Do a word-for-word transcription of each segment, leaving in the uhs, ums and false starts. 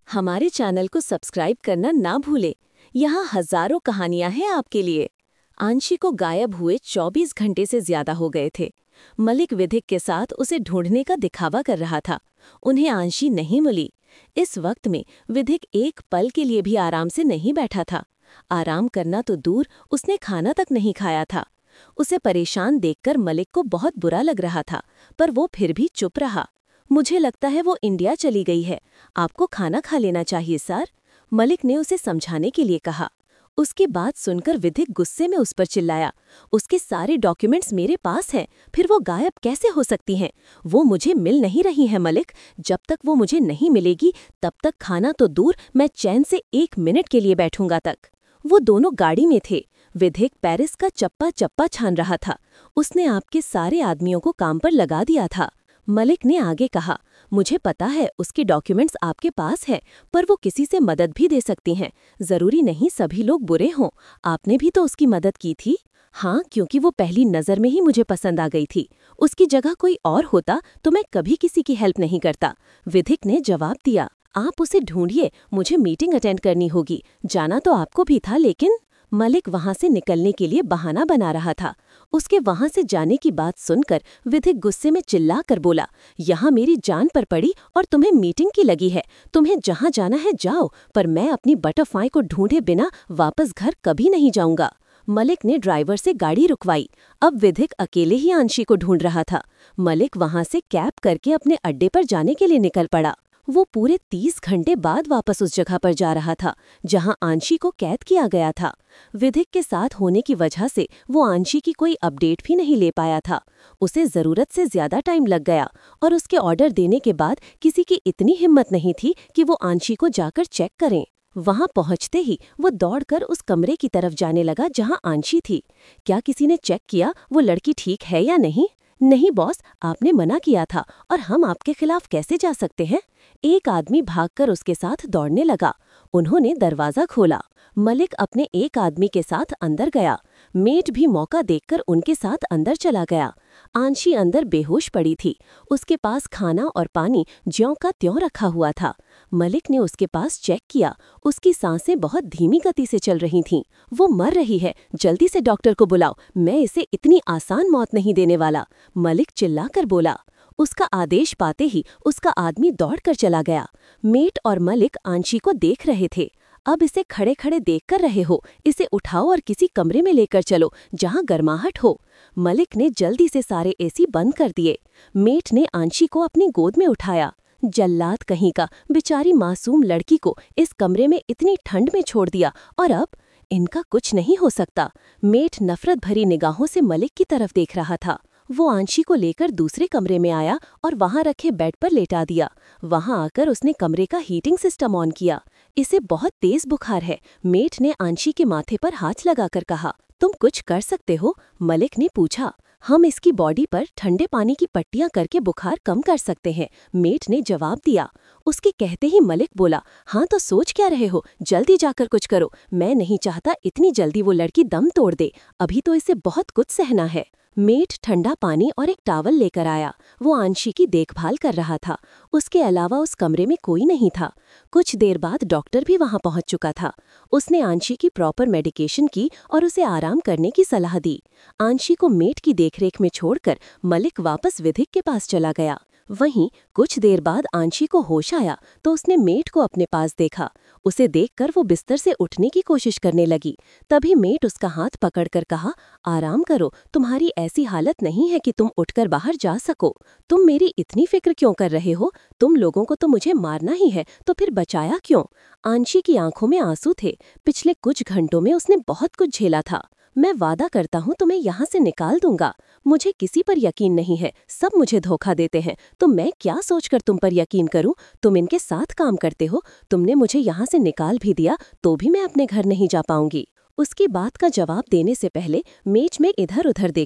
हमारे चैनल को सब्सक्राइब करना ना भूलें। यहाँ हजारों कहानियां हैं आपके लिए। आंशी को गायब हुए चौबीस घंटे से ज्यादा हो गए थे। मलिक विधिक के साथ उसे ढूंढने का दिखावा कर रहा था। उन्हें आंशी नहीं मिली। इस वक्त में विधिक एक पल के लिए भी आराम से नहीं बैठा था। आराम करना तो दूर, उसने खाना तक नहीं खाया था। उसे परेशान देखकर मलिक को बहुत बुरा लग रहा था, पर वो फिर भी चुप रहा। मुझे लगता है वो इंडिया चली गई है। आपको खाना खा लेना चाहिए सर, मलिक ने उसे समझाने के लिए कहा। उसकी बात सुनकर विधिक गुस्से में उस पर चिल्लाया, उसके सारे डॉक्यूमेंट्स मेरे पास हैं, फिर वो गायब कैसे हो सकती हैं? वो मुझे मिल नहीं रही है मलिक। जब तक वो मुझे नहीं मिलेगी तब तक खाना तो दूर, मैं चैन से एक मिनट के लिए बैठूंगा तक। वो दोनों गाड़ी में थे। विधिक पेरिस का चप्पा चप्पा छान रहा था। उसने आपके सारे आदमियों को काम पर लगा दिया था। मलिक ने आगे कहा, मुझे पता है उसके डॉक्यूमेंट्स आपके पास है, पर वो किसी से मदद भी दे सकती हैं। जरूरी नहीं सभी लोग बुरे हों। आपने भी तो उसकी मदद की थी। हाँ, क्योंकि वो पहली नज़र में ही मुझे पसंद आ गई थी। उसकी जगह कोई और होता तो मैं कभी किसी की हेल्प नहीं करता, विधिक ने जवाब दिया। आप उसे ढूंढिए, मुझे मीटिंग अटेंड करनी होगी। जाना तो आपको भी था, लेकिन मलिक वहां से निकलने के लिए बहाना बना रहा था। उसके वहां से जाने की बात सुनकर विधिक गुस्से में चिल्ला कर बोला, यहाँ मेरी जान पर पड़ी और तुम्हें मीटिंग की लगी है। तुम्हें जहाँ जाना है जाओ, पर मैं अपनी बटरफ्लाई को ढूंढे बिना वापस घर कभी नहीं जाऊंगा। मलिक ने ड्राइवर से गाड़ी रुकवाई। अब विधिक अकेले ही आंशी को ढूंढ रहा था। मलिक वहां से कैब करके अपने अड्डे पर जाने के लिए निकल पड़ा। वो पूरे तीस घंटे बाद वापस उस जगह पर जा रहा था जहां आंशी को कैद किया गया था। विधिक के साथ होने की वजह से वो आंशी की कोई अपडेट भी नहीं ले पाया था। उसे जरूरत से ज्यादा टाइम लग गया और उसके ऑर्डर देने के बाद किसी की इतनी हिम्मत नहीं थी कि वो आंशी को जाकर चेक करें। वहां पहुंचते ही वो दौड़कर उस कमरे की तरफ जाने लगा जहां आंशी थी। क्या किसी ने चेक किया वो लड़की ठीक है या नहीं? नहीं बॉस, आपने मना किया था और हम आपके खिलाफ कैसे जा सकते हैं? एक आदमी भागकर उसके साथ दौड़ने लगा। उन्होंने दरवाजा खोला। मलिक अपने एक आदमी के साथ अंदर गया। मेट भी मौका देखकर उनके साथ अंदर चला गया। आंशी अंदर बेहोश पड़ी थी। उसके पास खाना और पानी ज्यों का त्यों रखा हुआ था। मलिक ने उसके पास चेक किया। उसकी सांसें बहुत धीमी गति से चल रही थीं। वो मर रही है, जल्दी से डॉक्टर को बुलाओ, मैं इसे इतनी आसान मौत नहीं देने वाला, मलिक चिल्लाकर बोला। उसका आदेश पाते ही उसका आदमी दौड़कर चला गया। मेट और मलिक आंशी को देख रहे थे। अब इसे खड़े खड़े देख कर रहे हो, इसे उठाओ और किसी कमरे में लेकर चलो जहां गर्माहट हो। मलिक ने जल्दी से सारे एसी बंद कर दिए। मेट ने आंशी को अपनी गोद में उठाया। जल्लाद कहीं का, बेचारी मासूम लड़की को इस कमरे में इतनी ठंड में छोड़ दिया, और अब इनका कुछ नहीं हो सकता। मेट नफरत भरी निगाहों से मलिक की तरफ देख रहा था। वो आंशी को लेकर दूसरे कमरे में आया और वहां रखे बेड पर लेटा दिया। वहां आकर उसने कमरे का हीटिंग सिस्टम ऑन किया। इसे बहुत तेज बुखार है, मेट ने आंशी के माथे पर हाथ लगाकर कहा। तुम कुछ कर सकते हो? मलिक ने पूछा। हम इसकी बॉडी पर ठंडे पानी की पट्टियां करके बुखार कम कर सकते हैं, मेट ने जवाब दिया। उसके कहते ही मलिक बोला, हाँ तो सोच क्या रहे हो, जल्दी जाकर कुछ करो। मैं नहीं चाहता इतनी जल्दी वो लड़की दम तोड़ दे, अभी तो इसे बहुत कुछ सहना है। मेट ठंडा पानी और एक टावल लेकर आया। वो आंशी की देखभाल कर रहा था। उसके अलावा उस कमरे में कोई नहीं था। कुछ देर बाद डॉक्टर भी वहां पहुंच चुका था। उसने आंशी की प्रॉपर मेडिकेशन की और उसे आराम करने की सलाह दी। आंशी को मेट की देखरेख में छोड़कर मलिक वापस विधिक के पास चला गया। वहीं कुछ देर बाद आंशी को होश आया तो उसने मेट को अपने पास देखा। उसे देखकर वो बिस्तर से उठने की कोशिश करने लगी। तभी मेट उसका हाथ पकड़कर कहा, आराम करो, तुम्हारी ऐसी हालत नहीं है कि तुम उठकर बाहर जा सको। तुम मेरी इतनी फिक्र क्यों कर रहे हो? तुम लोगों को तो मुझे मारना ही है, तो फिर बचाया क्यों? आंशी की आंखों में आंसू थे। पिछले कुछ घंटों में उसने बहुत कुछ झेला था। मैं वादा करता हूँ तुम्हें यहाँ से निकाल दूंगा। मुझे किसी पर यकीन नहीं है, सब मुझे धोखा देते हैं, तो मैं क्या सोचकर तुम पर यकीन करूं? तुम इनके साथ काम करते हो। तुमने मुझे यहाँ से निकाल भी दिया तो भी मैं अपने घर नहीं जा पाऊंगी। उसकी बात का जवाब देने से पहले मेज में इधर उधर देखा।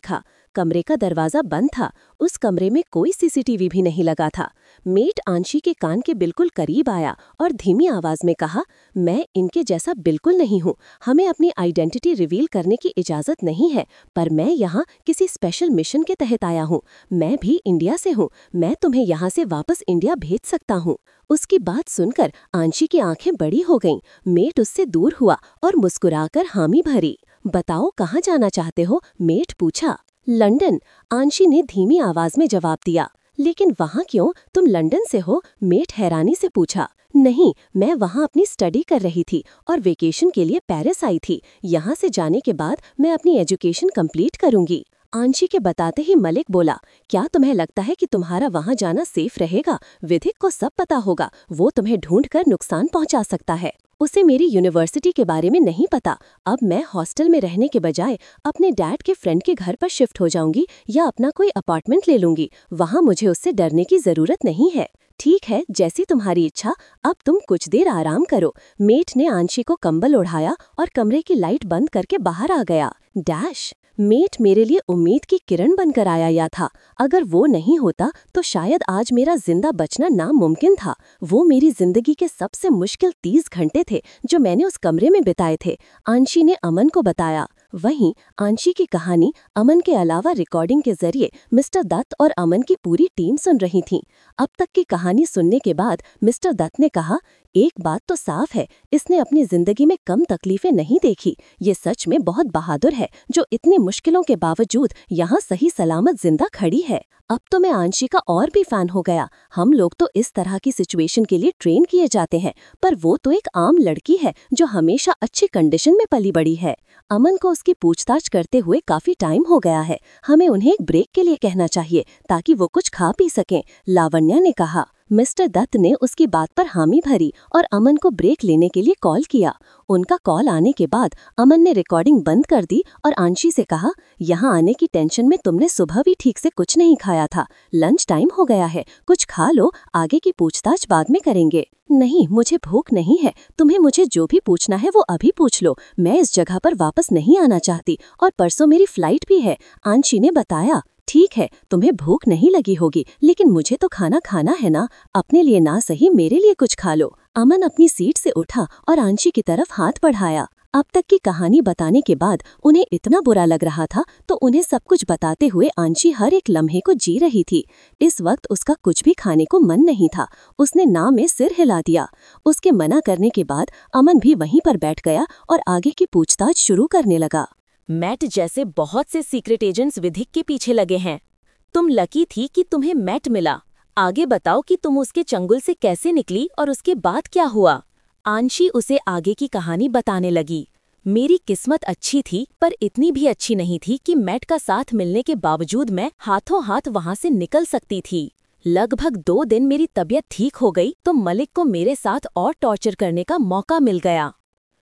कमरे का दरवाजा बंद था। उस कमरे में कोई सीसीटीवी भी नहीं लगा था। मेट आंशी के कान के बिल्कुल करीब आया और धीमी आवाज में कहा, मैं इनके जैसा बिल्कुल नहीं हूँ। हमें अपनी आइडेंटिटी रिवील करने की इजाजत नहीं है, पर मैं यहाँ किसी स्पेशल मिशन के तहत आया हूँ। मैं भी इंडिया से हूँ। मैं तुम्हें यहाँ से वापस इंडिया भेज सकता हूँ। उसकी बात सुनकर आंशी की आंखें बड़ी हो गईं। मेट उससे दूर हुआ और मुस्कुराकर हामी भरी। बताओ कहाँ जाना चाहते हो? मेट पूछा। लंदन, आंशी ने धीमी आवाज में जवाब दिया। लेकिन वहाँ क्यों? तुम लंदन से हो? मेट हैरानी से पूछा। नहीं, मैं वहाँ अपनी स्टडी कर रही थी और वेकेशन के लिए पेरिस आई थी। यहाँ से जाने के बाद मैं अपनी एजुकेशन कंप्लीट करूंगी। आंशी के बताते ही मलिक बोला, क्या तुम्हें लगता है कि तुम्हारा वहाँ जाना सेफ रहेगा? विधिक को सब पता होगा। वो तुम्हें ढूंढकर नुकसान पहुँचा सकता है। उसे मेरी यूनिवर्सिटी के बारे में नहीं पता। अब मैं हॉस्टल में रहने के बजाय अपने डैड के फ्रेंड के घर पर शिफ्ट हो जाऊंगी या अपना कोई अपार्टमेंट ले लूंगी। वहाँ मुझे उससे डरने की जरूरत नहीं है। ठीक है, जैसी तुम्हारी इच्छा। अब तुम कुछ देर आराम करो। मेट ने आंशी को कंबल ओढ़ाया और कमरे की लाइट बंद करके बाहर आ गया। डैश। मेट मेरे लिए उम्मीद की किरण बनकर आया या था। अगर वो नहीं होता तो शायद आज मेरा जिंदा बचना नामुमकिन था। वो मेरी जिंदगी के सबसे मुश्किल तीस घंटे थे जो मैंने उस कमरे में बिताए थे। आंशी ने अमन को बताया। वहीं आंशी की कहानी अमन के अलावा रिकॉर्डिंग के जरिए मिस्टर दत्त और अमन की पूरी टीम सुन रही थी। अब तक की कहानी सुनने के बाद मिस्टर दत्त ने कहा, एक बात तो साफ है, इसने अपनी जिंदगी में कम तकलीफें नहीं देखी। ये सच में बहुत बहादुर है जो इतनी मुश्किलों के बावजूद यहाँ सही सलामत जिंदा खड़ी है। अब तो मैं आंशी का और भी फैन हो गया। हम लोग तो इस तरह की सिचुएशन के लिए ट्रेन किए जाते हैं, पर वो तो एक आम लड़की है जो हमेशा अच्छी कंडीशन में पली बड़ी है। अमन को उसकी पूछताछ करते हुए काफी टाइम हो गया है। हमें उन्हें एक ब्रेक के लिए कहना चाहिए ताकि वो कुछ खा पी सकें, लावण्या ने कहा। मिस्टर दत्त ने उसकी बात पर हामी भरी और अमन को ब्रेक लेने के लिए कॉल किया। उनका कॉल आने के बाद अमन ने रिकॉर्डिंग बंद कर दी और आंशी से कहा, यहाँ आने की टेंशन में तुमने सुबह भी ठीक से कुछ नहीं खाया था। लंच टाइम हो गया है, कुछ खा लो, आगे की पूछताछ बाद में करेंगे। नहीं, मुझे भूख नहीं है। तुम्हें मुझे जो भी पूछना है वो अभी पूछ लो। मैं इस जगह पर वापस नहीं आना चाहती और परसों मेरी फ्लाइट भी है, आंशी ने बताया। ठीक है, तुम्हें भूख नहीं लगी होगी, लेकिन मुझे तो खाना खाना है ना। अपने लिए ना सही मेरे लिए कुछ खा लो। अमन अपनी सीट से उठा और आंशी की तरफ हाथ बढ़ाया। अब तक की कहानी बताने के बाद उन्हें इतना बुरा लग रहा था तो उन्हें सब कुछ बताते हुए आंशी हर एक लम्हे को जी रही थी। इस वक्त उसका कुछ भी खाने को मन नहीं था। उसने ना में सिर हिला दिया। उसके मना करने के बाद अमन भी वहीं पर बैठ गया और आगे की पूछताछ शुरू करने लगा। मैट जैसे बहुत से सीक्रेट एजेंट्स विधिक के पीछे लगे हैं। तुम लकी थी कि तुम्हें मैट मिला। आगे बताओ कि तुम उसके चंगुल से कैसे निकली और उसके बाद क्या हुआ। आंशी उसे आगे की कहानी बताने लगी। मेरी किस्मत अच्छी थी, पर इतनी भी अच्छी नहीं थी कि मैट का साथ मिलने के बावजूद मैं हाथों हाथ वहां से निकल सकती थी। लगभग दो दिन मेरी तबीयत ठीक हो गई तो मलिक को मेरे साथ और टॉर्चर करने का मौका मिल गया।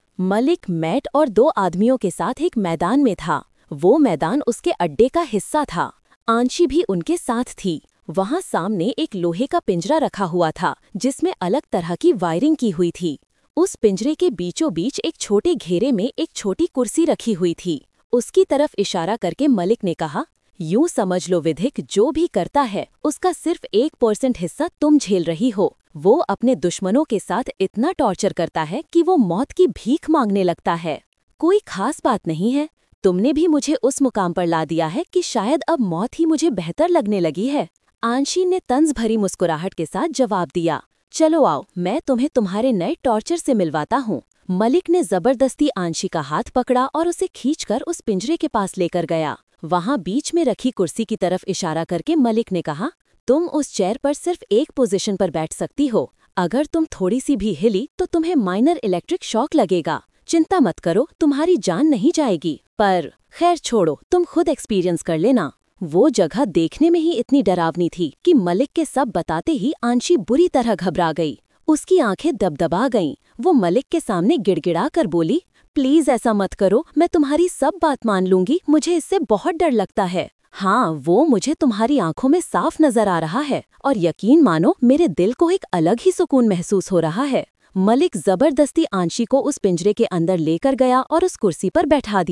मलिक मैट और दो आदमियों के साथ एक मैदान में था। वो मैदान उसके अड्डे का हिस्सा था। आंशी भी उनके साथ थी। वहां सामने एक लोहे का पिंजरा रखा हुआ था जिसमें अलग तरह की वायरिंग की हुई थी। उस पिंजरे के बीचों बीच एक छोटे घेरे में एक छोटी कुर्सी रखी हुई थी। उसकी तरफ इशारा करके मलिक ने कहा, यूं समझ लो विधिक, जो भी करता है उसका सिर्फ एक परसेंट हिस्सा तुम झेल रही हो। वो अपने दुश्मनों के साथ इतना टॉर्चर करता है कि वो मौत की भीख मांगने लगता है। कोई खास बात नहीं है। तुमने भी मुझे उस मुकाम पर ला दिया है कि शायद अब मौत ही मुझे बेहतर लगने लगी है। आंशी ने तंज भरी मुस्कुराहट के साथ जवाब दिया। चलो आओ, मैं तुम्हें तुम्हारे नए टॉर्चर से मिलवाता हूँ। मलिक ने जबरदस्ती आंशी का हाथ पकड़ा और उसे खींचकर उस पिंजरे के पास लेकर गया। वहां बीच में रखी कुर्सी की तरफ इशारा करके मलिक ने कहा, तुम उस चेयर पर सिर्फ एक पोजीशन पर बैठ सकती हो। अगर तुम थोड़ी सी भी हिली तो तुम्हें माइनर इलेक्ट्रिक शॉक लगेगा। चिंता मत करो, तुम्हारी जान नहीं जाएगी। पर खैर छोड़ो, तुम खुद एक्सपीरियंस कर लेना। वो जगह देखने में ही इतनी डरावनी थी कि मलिक के सब बताते ही आंशी बुरी तरह घबरा गई। उसकी आंखें दबदबा गईं। वो मलिक के सामने गिड़गिड़ा कर बोली, प्लीज ऐसा मत करो, मैं तुम्हारी सब बात मान लूंगी, मुझे इससे बहुत डर लगता है। हाँ, वो मुझे तुम्हारी आंखों में साफ नजर आ रहा है और यकीन मानो मेरे दिल को एक अलग ही सुकून महसूस हो रहा है। मलिक जबरदस्ती आंशी को उस पिंजरे के अंदर लेकर गया और उस कुर्सी पर बैठा दिया।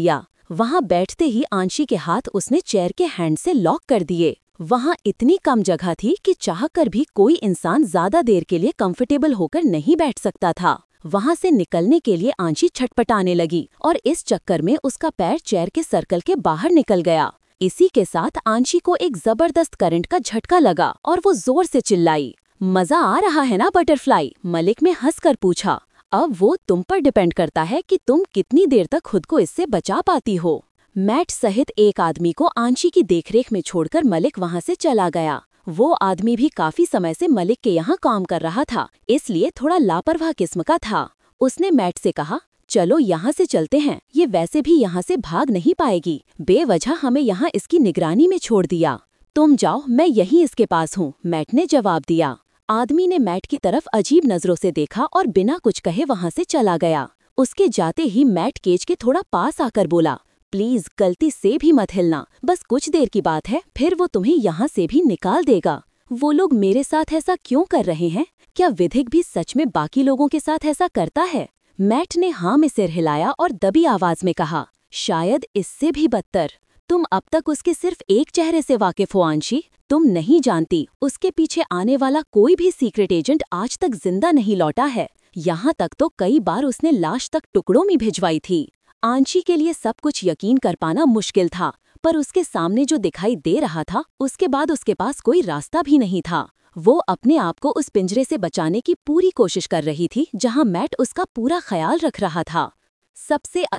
वहाँ बैठते ही आंशी के हाथ उसने चेयर के हैंड से लॉक कर दिए। वहाँ इतनी कम जगह थी कि चाहकर भी कोई इंसान ज्यादा देर के लिए कंफर्टेबल होकर नहीं बैठ सकता था। वहाँ से निकलने के लिए आंशी छटपटाने लगी और इस चक्कर में उसका पैर चेयर के सर्कल के बाहर निकल गया। इसी के साथ आंशी को एक जबरदस्त करंट का झटका लगा और वो जोर से चिल्लाई। मजा आ रहा है ना बटरफ्लाई? मलिक ने हंसकर पूछा। अब वो तुम पर डिपेंड करता है कि तुम कितनी देर तक खुद को इससे बचा पाती हो। मैट सहित एक आदमी को आंशी की देखरेख में छोड़कर मलिक वहाँ से चला गया। वो आदमी भी काफी समय से मलिक के यहाँ काम कर रहा था, इसलिए थोड़ा लापरवाह किस्म का था। उसने मैट से कहा, चलो यहाँ से चलते हैं, ये वैसे भी यहाँ से भाग नहीं पाएगी, बेवजह हमें यहाँ इसकी निगरानी में छोड़ दिया। तुम जाओ, मैं यहीं इसके पास हूँ, मैट ने जवाब दिया। आदमी ने मैट की तरफ अजीब नजरों से देखा और बिना कुछ कहे वहाँ से चला गया। उसके जाते ही मैट केज के थोड़ा पास आकर बोला, प्लीज गलती से भी मत हिलना, बस कुछ देर की बात है, फिर वो तुम्हें यहाँ से भी निकाल देगा। वो लोग मेरे साथ ऐसा क्यों कर रहे हैं? क्या विधिक भी सच में बाकी लोगों के साथ ऐसा करता है? मैट ने हाँ में सिर हिलाया और दबी आवाज में कहा, शायद इससे भी बदतर। तुम अब तक उसके सिर्फ एक चेहरे से वाकिफ हो आंशी। तुम नहीं जानती, उसके पीछे आने वाला कोई भी सीक्रेट एजेंट आज तक जिंदा नहीं लौटा है। यहाँ तक तो कई बार उसने लाश तक टुकड़ों में भिजवाई थी। आंशी के लिए सब कुछ यकीन कर पाना मुश्किल था, पर उसके सामने जो दिखाई दे रहा था, उसके बाद उसके पास कोई रास्ता भी नहीं था। वो अपने आप को उस पिंजरे से बचाने की पूरी कोशिश कर रही थी, जहां मैट उसका पूरा ख्याल रख रहा था। सबसे